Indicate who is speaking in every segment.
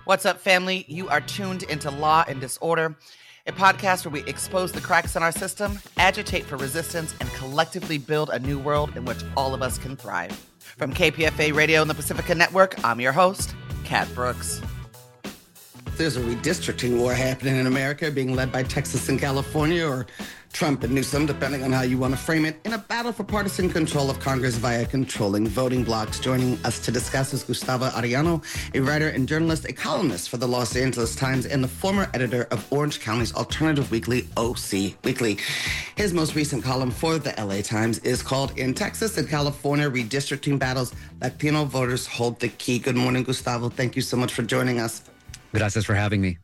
Speaker 1: What's up, family? You are tuned into Law and Disorder, a podcast where we expose the cracks in our system, agitate for resistance, and collectively build a new world in which all of us can thrive. From KPFA Radio and the Pacifica Network, I'm your host, Kat Brooks.
Speaker 2: There's a redistricting war happening in America, being led by Texas and California, or Trump and Newsom, depending on how you want to frame it, in a battle for partisan control of Congress via controlling voting blocks. Joining us to discuss is Gustavo Arellano, a writer and journalist, a columnist for the Los Angeles Times, and the former editor of Orange County's alternative weekly, OC Weekly. His most recent column for the LA Times is called In Texas and California Redistricting Battles, Latino Voters Hold the Key. Good morning, Gustavo. Thank you so much for joining us.
Speaker 3: Gracias for having me.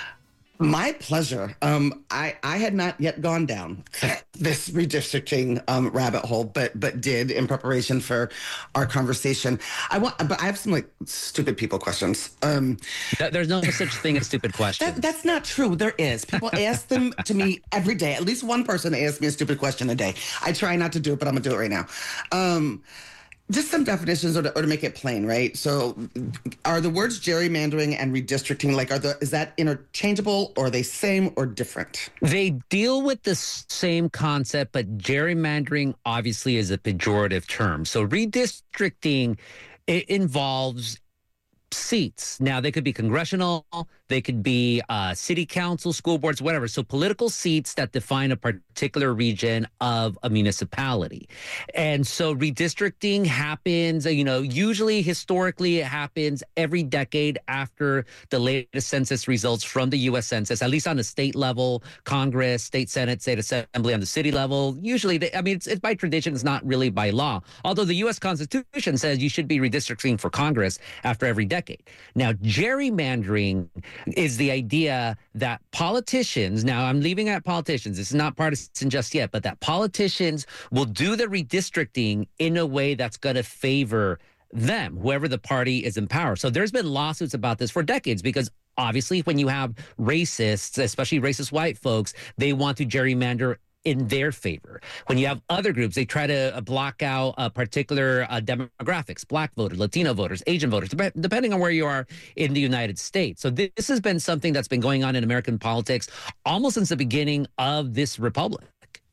Speaker 2: My pleasure. I had not yet gone down this redistricting rabbit hole, but did in preparation for our conversation. But I have some stupid people questions.
Speaker 3: There's no such thing as stupid questions.
Speaker 2: That's not true. There is. People ask them to me every day. At least one person asks me a stupid question a day. I try not to do it, but I'm gonna do it right now. Just some definitions, or to make it plain, right? So, are the words gerrymandering and redistricting is that interchangeable, or are they same or different?
Speaker 3: They deal with the same concept, but gerrymandering obviously is a pejorative term. So, redistricting, it involves seats. Now, they could be congressional, they could be city council, school boards, whatever. So political seats that define a particular region of a municipality. And so redistricting happens, usually historically it happens every decade after the latest census results from the U.S. Census, at least on the state level, Congress, state Senate, state assembly on the city level. Usually, it's by tradition, it's not really by law. Although the U.S. Constitution says you should be redistricting for Congress after every decade. Now, gerrymandering is the idea that politicians, now I'm leaving out politicians, this is not partisan just yet, but that politicians will do the redistricting in a way that's going to favor them, whoever the party is in power. So there's been lawsuits about this for decades because obviously when you have racists, especially racist white folks, they want to gerrymander in their favor. When you have other groups, they try to block out particular demographics, Black voters, Latino voters, Asian voters, depending on where you are in the United States. So this has been something that's been going on in American politics almost since the beginning of this republic.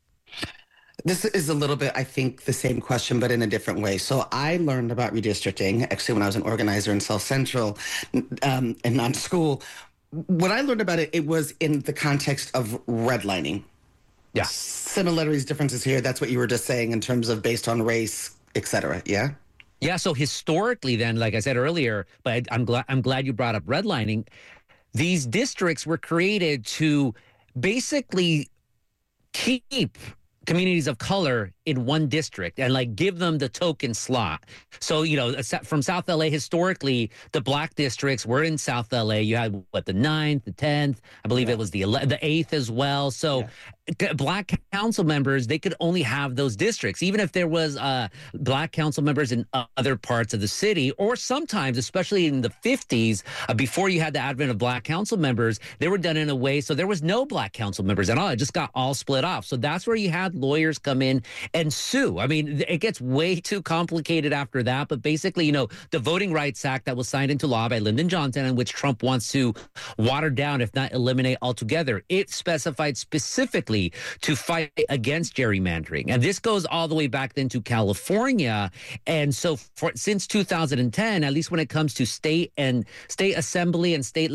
Speaker 2: This is a little bit, I think, the same question, but in a different way. So I learned about redistricting, actually, when I was an organizer in South Central and non-school. When I learned about it, it was in the context of redlining.
Speaker 3: Yeah.
Speaker 2: Similarities, differences here. That's what you were just saying in terms of based on race, et cetera. Yeah.
Speaker 3: Yeah. So historically, then, like I said earlier, but I'm glad you brought up redlining. These districts were created to basically keep communities of color in one district and give them the token slot. So, from South LA, historically, the black districts were in South LA. You had the 9th, the 10th, I believe it was the 8th as well. So black council members, they could only have those districts, even if there was black council members in other parts of the city, or sometimes, especially in the 50s, before you had the advent of black council members, they were done in a way so there was no black council members at all. It just got all split off. So that's where you had lawyers come in and sue. I mean, it gets way too complicated after that. But basically, the Voting Rights Act that was signed into law by Lyndon Johnson, and which Trump wants to water down, if not eliminate altogether, it specified specifically to fight against gerrymandering. And this goes all the way back then to California. And so since 2010, at least when it comes to state assembly and state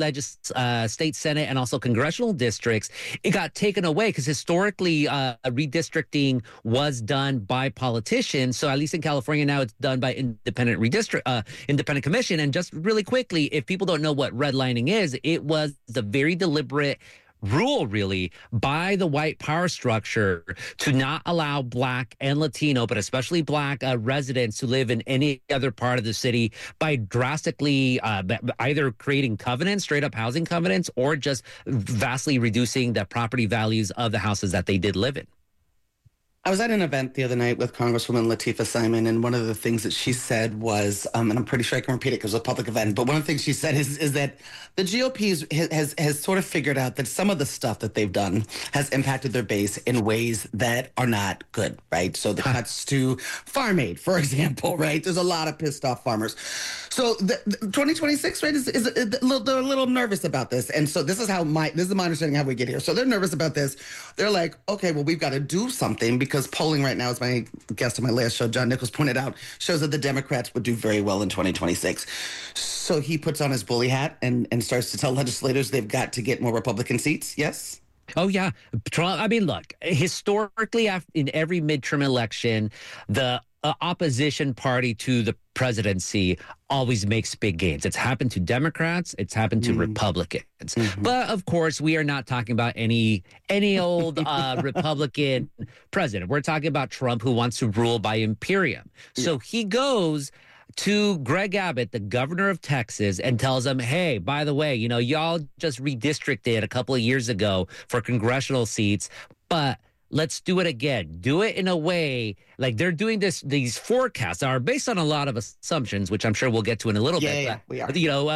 Speaker 3: Senate and also congressional districts, it got taken away because historically redistricting was done by politicians. So at least in California now it's done by independent commission. And just really quickly, if people don't know what redlining is, it was the very deliberate rule, really, by the white power structure to not allow Black and Latino, but especially Black residents to live in any other part of the city by drastically either creating covenants, straight up housing covenants, or just vastly reducing the property values of the houses that they did live in.
Speaker 2: I was at an event the other night with Congresswoman Latifah Simon, and one of the things that she said was, and I'm pretty sure I can repeat it because it was a public event, but one of the things she said is that the GOP has sort of figured out that some of the stuff that they've done has impacted their base in ways that are not good, right? So the cuts to Farm Aid, for example, right? There's a lot of pissed off farmers. So the 2026, right, they're a little nervous about this. And so this is my understanding how we get here. So they're nervous about this. They're like, okay, well, we've got to do something because polling right now, as my guest on my last show, John Nichols, pointed out, shows that the Democrats would do very well in 2026. So he puts on his bully hat and starts to tell legislators they've got to get more Republican seats. Yes?
Speaker 3: Oh, yeah. Trump, I mean, look, historically, in every midterm election, the opposition party to the presidency always makes big gains. It's happened to Democrats. It's happened to Republicans. But of course, we are not talking about any old Republican president. We're talking about Trump, who wants to rule by imperium. So he goes to Greg Abbott, the governor of Texas, and tells him, hey, by the way, y'all just redistricted a couple of years ago for congressional seats, but let's do it again. Do it in a way like they're doing these forecasts that are based on a lot of assumptions, which I'm sure we'll get to in a little bit.
Speaker 2: Yeah, we are.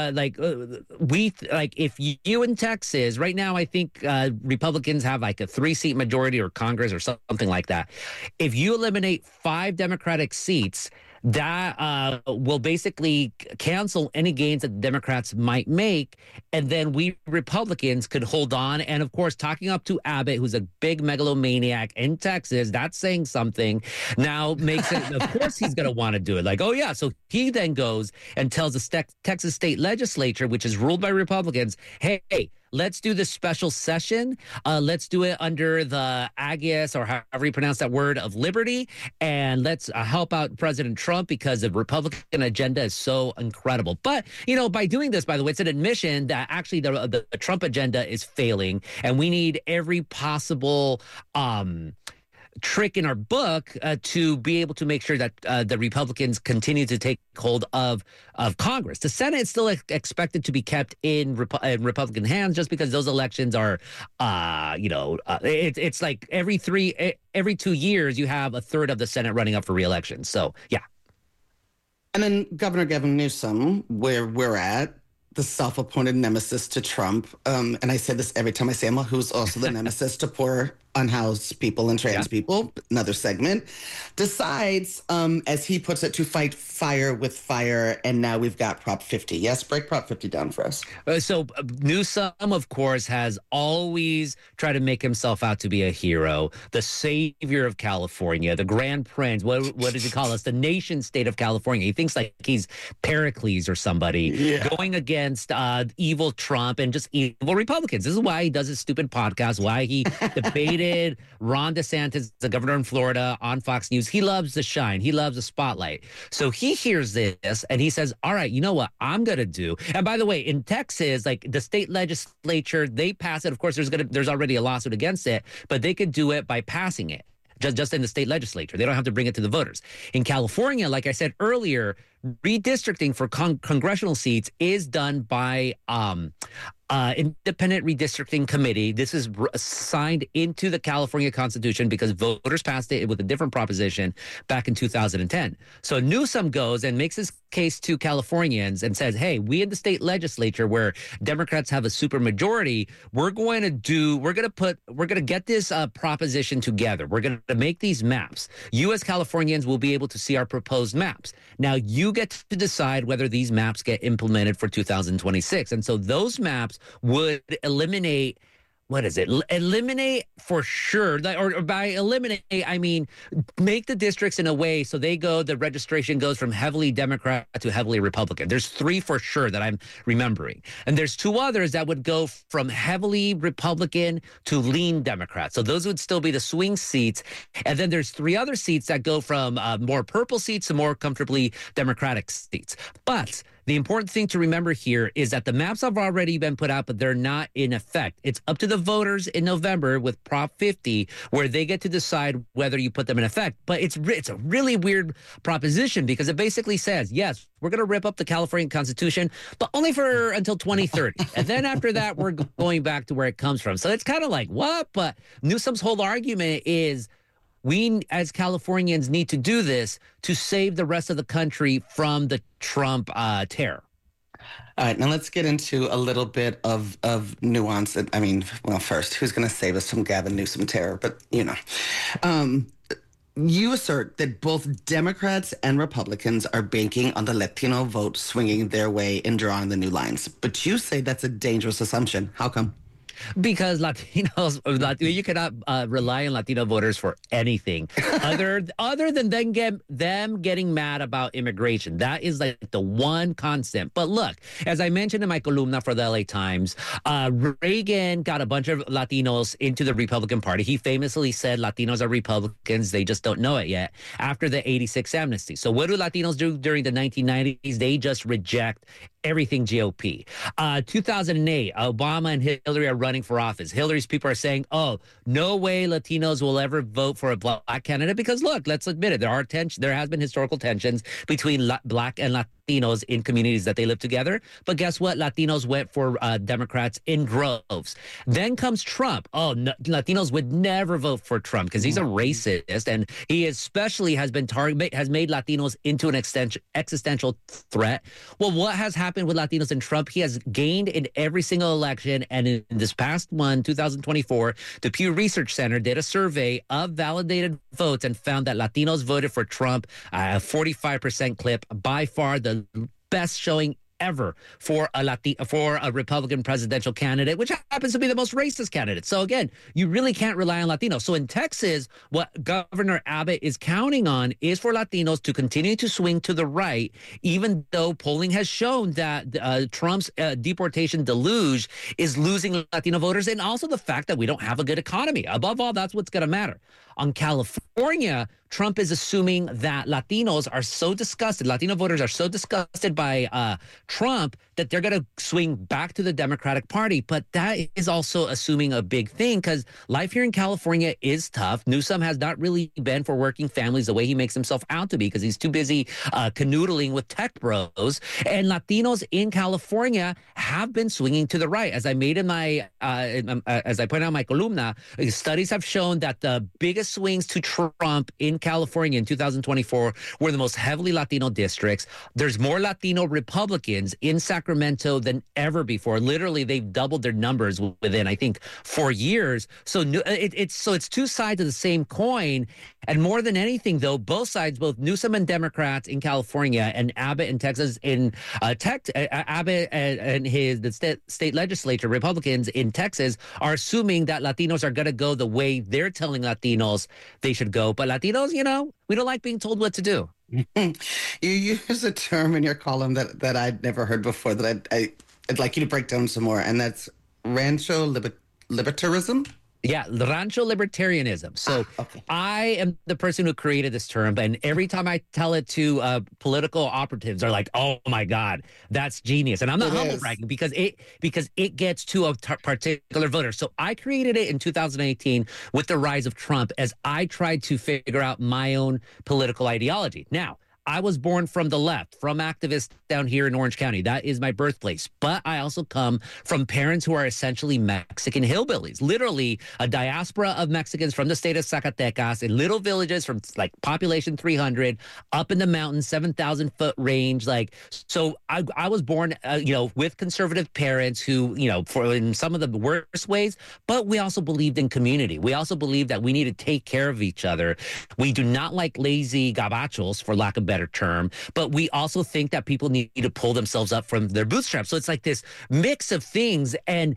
Speaker 3: If you in Texas right now, I think Republicans have like a 3-seat majority or Congress or something like that. If you eliminate 5 Democratic seats, that will basically cancel any gains that the Democrats might make. And then we Republicans could hold on. And of course, talking up to Abbott, who's a big megalomaniac in Texas, that's saying something now makes it, of course, he's going to want to do it. Like, oh, yeah. So he then goes and tells the Texas state legislature, which is ruled by Republicans, hey, let's do this special session. Let's do it under the Aegis, or however you pronounce that word, of liberty. And let's help out President Trump because the Republican agenda is so incredible. But, by doing this, by the way, it's an admission that actually the Trump agenda is failing. And we need every possible trick in our book to be able to make sure that the Republicans continue to take hold of Congress. The Senate is still expected to be kept in Republican hands, just because those elections are, it's like every 2 years you have a third of the Senate running up for re-election. So, yeah.
Speaker 2: And then Governor Gavin Newsom, where we're at, the self-appointed nemesis to Trump, and I say this every time I say him, who's also the nemesis to poor unhoused people and trans people, another segment, decides, as he puts it, to fight fire with fire, and now we've got Prop 50. Yes, break Prop 50 down for us.
Speaker 3: So Newsom, of course, has always tried to make himself out to be a hero, the savior of California, the grand prince. What does he call us? The nation state of California. He thinks like he's Pericles or somebody going against evil Trump and just evil Republicans. This is why he does his stupid podcast, why he debated Ron DeSantis, the governor in Florida, on Fox News. He loves the shine. He loves the spotlight. So he hears this and he says, all right, you know what I'm going to do? And by the way, in Texas, like the state legislature, they pass it. Of course, there's already a lawsuit against it, but they could do it by passing it. Just in the state legislature. They don't have to bring it to the voters. In California, like I said earlier, redistricting for congressional seats is done by independent redistricting committee. This is signed into the California Constitution because voters passed it with a different proposition back in 2010. So Newsom goes and makes his case to Californians and says, hey, we in the state legislature where Democrats have a super majority, we're going to get this proposition together. We're going to make these maps. You as Californians will be able to see our proposed maps. Now you get to decide whether these maps get implemented for 2026. And so those maps would eliminate, eliminate for sure, or by eliminate, I mean, make the districts in a way so the registration goes from heavily Democrat to heavily Republican. There's 3 for sure that I'm remembering. And there's 2 others that would go from heavily Republican to lean Democrat. So those would still be the swing seats. And then there's 3 other seats that go from more purple seats to more comfortably Democratic seats. But the important thing to remember here is that the maps have already been put out, but they're not in effect. It's up to the voters in November with Prop 50, where they get to decide whether you put them in effect. But it's a really weird proposition because it basically says, yes, we're going to rip up the California Constitution, but only for until 2030. And then after that, we're going back to where it comes from. So it's kind of like, what? But Newsom's whole argument is, we as Californians need to do this to save the rest of the country from the Trump terror.
Speaker 2: All right, now let's get into a little bit of nuance. I mean, well, first, who's going to save us from Gavin Newsom terror? But, you assert that both Democrats and Republicans are banking on the Latino vote swinging their way in drawing the new lines. But you say that's a dangerous assumption. How come?
Speaker 3: Because you cannot rely on Latino voters for anything other than them getting mad about immigration. That is like the one constant. But look, as I mentioned in my columna for the LA Times, Reagan got a bunch of Latinos into the Republican Party. He famously said Latinos are Republicans. They just don't know it yet after the 86 amnesty. So what do Latinos do during the 1990s? They just reject everything GOP. 2008, Obama and Hillary are running for office. Hillary's people are saying, oh, no way Latinos will ever vote for a black candidate because, look, let's admit it. There has been historical tensions between black and Latinos in communities that they live together. But guess what? Latinos went for Democrats in droves. Then comes Trump. Oh, no, Latinos would never vote for Trump because he's a racist. And he especially has made Latinos into an existential threat. Well, what has happened with Latinos and Trump? He has gained in every single election. And in this past one, 2024, the Pew Research Center did a survey of validated votes and found that Latinos voted for Trump, a 45% clip, by far the best showing ever for a Republican presidential candidate, which happens to be the most racist candidate. So again, you really can't rely on Latinos. So in Texas, what Governor Abbott is counting on is for Latinos to continue to swing to the right, even though polling has shown that Trump's deportation deluge is losing Latino voters, and also the fact that we don't have a good economy. Above all, that's what's going to matter. On California, Trump is assuming that Latinos are so disgusted, Latino voters are so disgusted by Trump that they're going to swing back to the Democratic Party. But that is also assuming a big thing because life here in California is tough. Newsom has not really been for working families the way he makes himself out to be because he's too busy canoodling with tech bros. And Latinos in California have been swinging to the right. As I made in my, as I pointed out in my columna, studies have shown that the biggest swings to Trump in California in 2024 were the most heavily Latino districts. There's more Latino Republicans in Sacramento than ever before. Literally, they've doubled their numbers within, I think, 4 years. So it's two sides of the same coin. And more than anything, though, both sides, both Newsom and Democrats in California and Abbott in Texas, Abbott and the state legislature, Republicans in Texas, are assuming that Latinos are going to go the way they're telling Latinos they should go. But Latinos, we don't like being told what to do.
Speaker 2: You use a term in your column that I'd never heard before that I'd like you to break down some more, and that's rancho libertarism.
Speaker 3: Yeah, rancho libertarianism. So
Speaker 2: okay.
Speaker 3: I am the person who created this term, and every time I tell it to political operatives, are like, "Oh my God, that's genius!" And I'm not humble bragging because it gets to a particular voter. So I created it in 2018 with the rise of Trump as I tried to figure out my own political ideology. Now, I was born from the left, from activists down here in Orange County. That is my birthplace. But I also come from parents who are essentially Mexican hillbillies, literally a diaspora of Mexicans from the state of Zacatecas in little villages from like population 300 up in the mountains, 7,000-foot range. So I was born, with conservative parents who, for in some of the worst ways, but we also believed in community. We also believed that we need to take care of each other. We do not like lazy gabachos, for lack of better term, but we also think that people need to pull themselves up from their bootstraps. So it's like this mix of things, and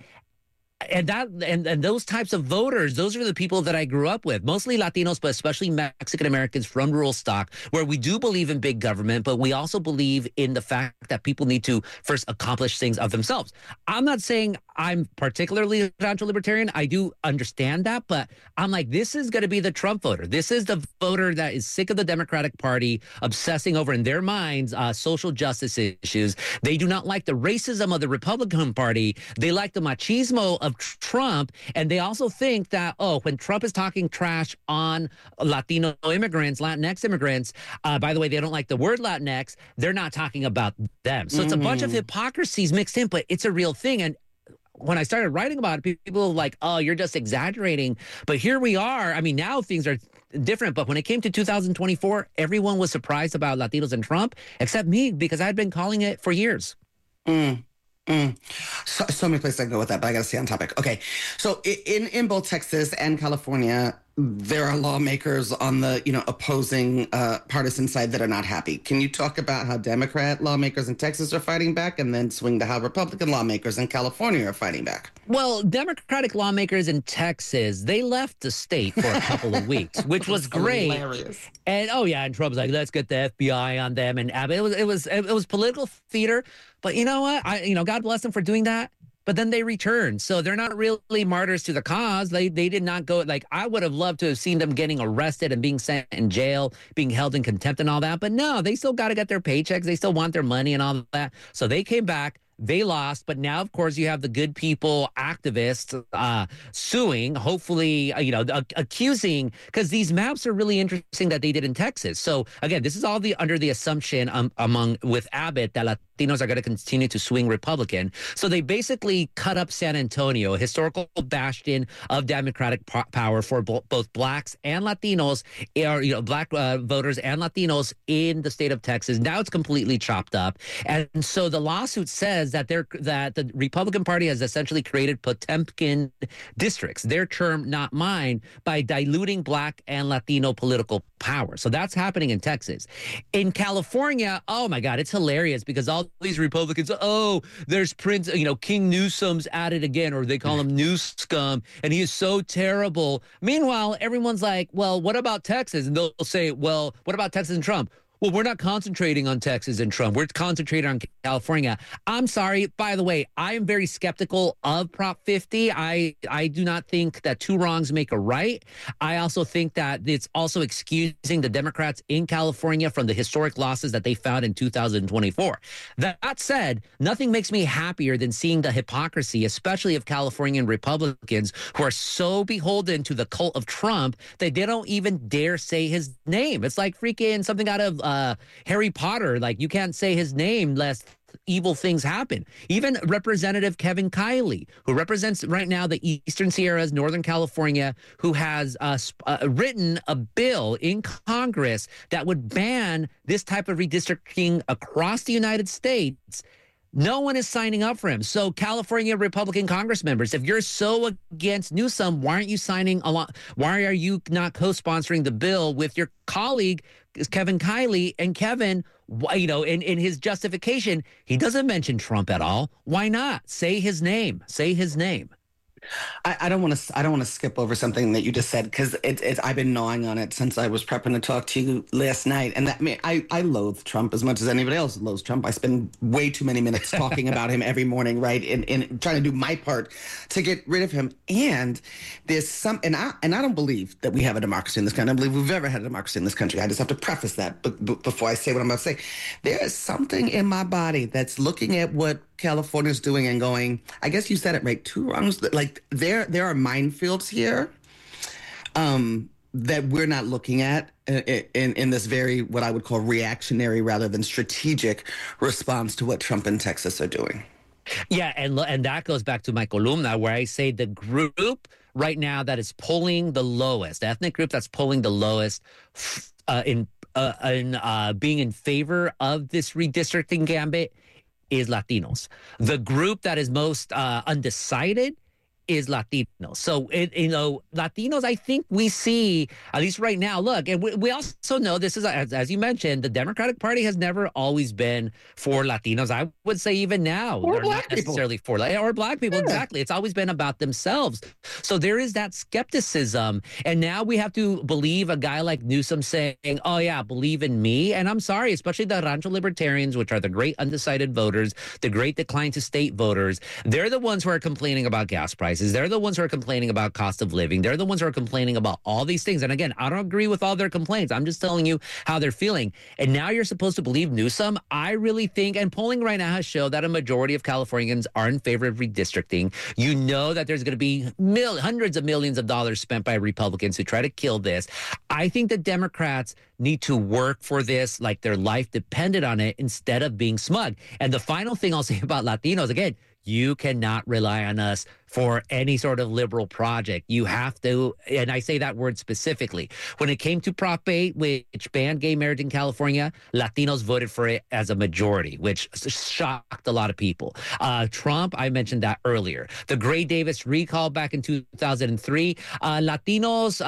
Speaker 3: those types of voters, those are the people that I grew up with, mostly Latinos, but especially Mexican Americans from rural stock, where we do believe in big government, but we also believe in the fact that people need to first accomplish things of themselves. I'm not saying I'm particularly rancho libertarian. I do understand that, but I'm like, this is going to be the Trump voter. This is the voter that is sick of the Democratic Party obsessing over, in their minds, social justice issues. They do not like the racism of the Republican Party. They like the machismo of Trump, and they also think that, when Trump is talking trash on Latino immigrants, Latinx immigrants, by the way, they don't like the word Latinx, they're not talking about them. So it's a bunch of hypocrisies mixed in, but it's a real thing. And when I started writing about it, people were like, "Oh, you're just exaggerating." But here we are. I mean, now things are different. But when it came to 2024, everyone was surprised about Latinos and Trump, except me, because I'd been calling it for years.
Speaker 2: So many places I can go with that, but I got to stay on topic. Okay. So in both Texas and California, there are lawmakers on the, opposing partisan side that are not happy. Can you talk about how Democrat lawmakers in Texas are fighting back, and then swing to how Republican lawmakers in California are fighting back?
Speaker 3: Well, Democratic lawmakers in Texas, they left the state for a couple of weeks, which was great.
Speaker 2: Hilarious.
Speaker 3: And and Trump's like, let's get the FBI on them. And Abbott, it was political theater. But you know what? God bless them for doing that. But then they returned. So they're not really martyrs to the cause. They did not go, like, I would have loved to have seen them getting arrested and being sent in jail, being held in contempt and all that. But no, they still got to get their paychecks. They still want their money and all that. So they came back. They lost, but now, of course, you have the good people activists suing, hopefully, accusing, because these maps are really interesting that they did in Texas. So, again, this is all under the assumption with Abbott that Latinos are going to continue to swing Republican. So they basically cut up San Antonio, a historical bastion of Democratic power for both blacks and Latinos, or black voters and Latinos in the state of Texas. Now it's completely chopped up. And so the lawsuit says that the Republican Party has essentially created Potemkin districts, their term, not mine, by diluting black and Latino political power. So that's happening in Texas. In California, oh my God, it's hilarious because all these Republicans, there's Prince, King Newsom's at it again, or they call him Newscum, and he is so terrible. Meanwhile, everyone's like, well, what about Texas? And they'll say, well, what about Texas and Trump? Well, we're not concentrating on Texas and Trump. We're concentrating on California. I'm sorry. By the way, I am very skeptical of Prop 50. I do not think that two wrongs make a right. I also think that it's also excusing the Democrats in California from the historic losses that they found in 2024. That said, nothing makes me happier than seeing the hypocrisy, especially of Californian Republicans who are so beholden to the cult of Trump that they don't even dare say his name. It's like freaking something out of Harry Potter. Like, you can't say his name lest evil things happen. Even Representative Kevin Kiley, who represents right now the Eastern Sierras, Northern California, who has written a bill in Congress that would ban this type of redistricting across the United States. No one is signing up for him. So California Republican Congress members, if you're so against Newsom, why aren't you signing along? Why are you not co-sponsoring the bill with your colleague, Kevin Kiley? And Kevin, in his justification, he doesn't mention Trump at all. Why not? Say his name. Say his name.
Speaker 2: I don't want to skip over something that you just said, because I've been gnawing on it since I was prepping to talk to you last night. And I loathe Trump as much as anybody else loathes Trump. I spend way too many minutes talking about him every morning, right? And trying to do my part to get rid of him. And there's and I don't believe that we have a democracy in this country. I don't believe we've ever had a democracy in this country. I just have to preface that before I say what I'm about to say. There is something in my body that's looking at what California's doing and going, I guess you said it right, two wrongs. Like, there are minefields here that we're not looking at in this very, what I would call, reactionary rather than strategic response to what Trump and Texas are doing.
Speaker 3: Yeah, and that goes back to my columna where I say the group right now that is polling the lowest, the ethnic group that's polling the lowest in being in favor of this redistricting gambit is Latinos. The group that is most undecided is Latinos. So, Latinos, I think we see, at least right now, look, and we also know this is, as you mentioned, the Democratic Party has never always been for Latinos. I would say even now,
Speaker 2: or
Speaker 3: they're
Speaker 2: black
Speaker 3: not necessarily for, or black people, exactly. It's always been about themselves. So there is that skepticism. And now we have to believe a guy like Newsom saying, oh yeah, believe in me. And I'm sorry, especially the Rancho Libertarians, which are the great undecided voters, the great decline to state voters, they're the ones who are complaining about gas prices. They're the ones who are complaining about cost of living. They're the ones who are complaining about all these things. And again, I don't agree with all their complaints. I'm just telling you how they're feeling. And now you're supposed to believe Newsom. I really think, and polling right now has shown that a majority of Californians are in favor of redistricting. You know that there's going to be hundreds of millions of dollars spent by Republicans who try to kill this. I think the Democrats need to work for this like their life depended on it instead of being smug. And the final thing I'll say about Latinos, again, you cannot rely on us for any sort of liberal project. You have to, and I say that word specifically. When it came to Prop 8, which banned gay marriage in California, Latinos voted for it as a majority, which shocked a lot of people. Trump, I mentioned that earlier. The Gray Davis recall back in 2003, Latinos,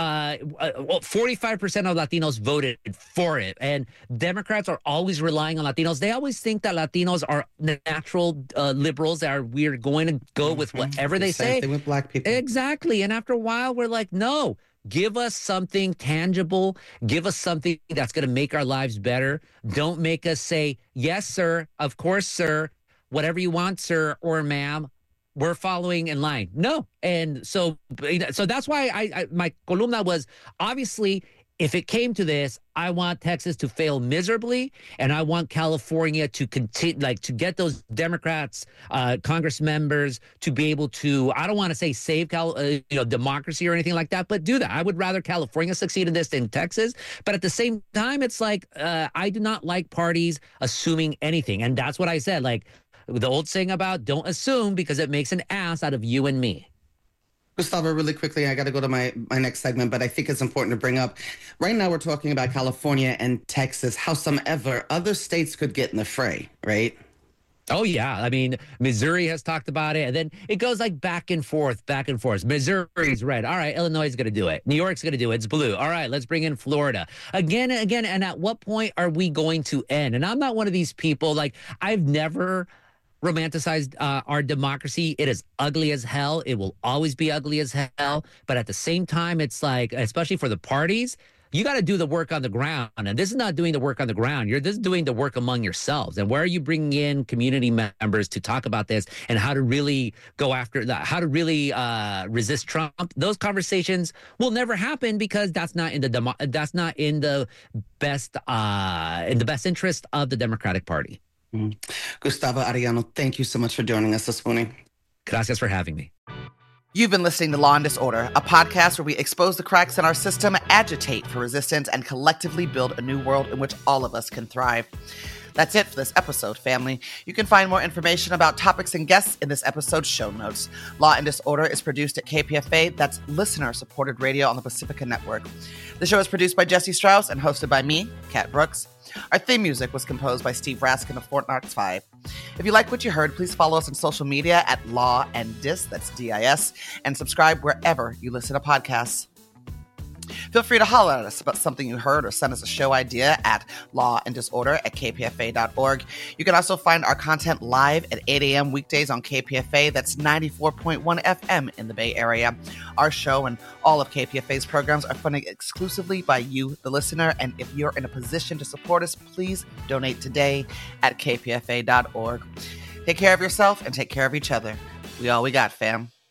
Speaker 3: 45% of Latinos voted for it. And Democrats are always relying on Latinos. They always think that Latinos are natural liberals, that we're going to go with whatever they say.
Speaker 2: Same thing with black people.
Speaker 3: Exactly. And after a while, we're like, no, give us something tangible. Give us something that's going to make our lives better. Don't make us say, yes, sir. Of course, sir. Whatever you want, sir or ma'am. We're following in line. No. And so that's why I my columna was, obviously, if it came to this, I want Texas to fail miserably, and I want California to continue, to get those Democrats, Congress members, to be able to, I don't want to say save democracy or anything like that, but do that. I would rather California succeed in this than Texas. But at the same time, it's like, I do not like parties assuming anything. And that's what I said, like the old saying about don't assume, because it makes an ass out of you and me.
Speaker 2: Gustavo, really quickly, I got to go to my next segment, but I think it's important to bring up. Right now, we're talking about California and Texas, howsoever other states could get in the fray, right?
Speaker 3: Oh, yeah. I mean, Missouri has talked about it, and then it goes like back and forth. Missouri's red. All right, Illinois is going to do it. New York's going to do it. It's blue. All right, let's bring in Florida. Again and again. And at what point are we going to end? And I'm not one of these people, I've never romanticized our democracy. It is ugly as hell. It will always be ugly as hell. But at the same time, it's like, especially for the parties, you got to do the work on the ground. And this is not doing the work on the ground. This is doing the work among yourselves. And where are you bringing in community members to talk about this and how to really go after that, how to really resist Trump? Those conversations will never happen, because that's not in the best interest of the Democratic Party.
Speaker 2: Gustavo Arellano, thank you so much for joining us this morning.
Speaker 3: Gracias for having me.
Speaker 1: You've been listening to Law and Disorder, a podcast where we expose the cracks in our system, agitate for resistance, and collectively build a new world in which all of us can thrive. That's it for this episode, family. You can find more information about topics and guests in this episode's show notes. Law and Disorder is produced at KPFA. That's listener-supported radio on the Pacifica Network. The show is produced by Jesse Strauss and hosted by me, Kat Brooks. Our theme music was composed by Steve Raskin of Fort Knox 5. If you like what you heard, please follow us on social media at Law and Dis, that's D-I-S, and subscribe wherever you listen to podcasts. Feel free to holler at us about something you heard or send us a show idea at lawanddisorder@kpfa.org. You can also find our content live at 8 a.m. weekdays on KPFA. That's 94.1 FM in the Bay Area. Our show and all of KPFA's programs are funded exclusively by you, the listener. And if you're in a position to support us, please donate today at kpfa.org. Take care of yourself and take care of each other. We all we got, fam.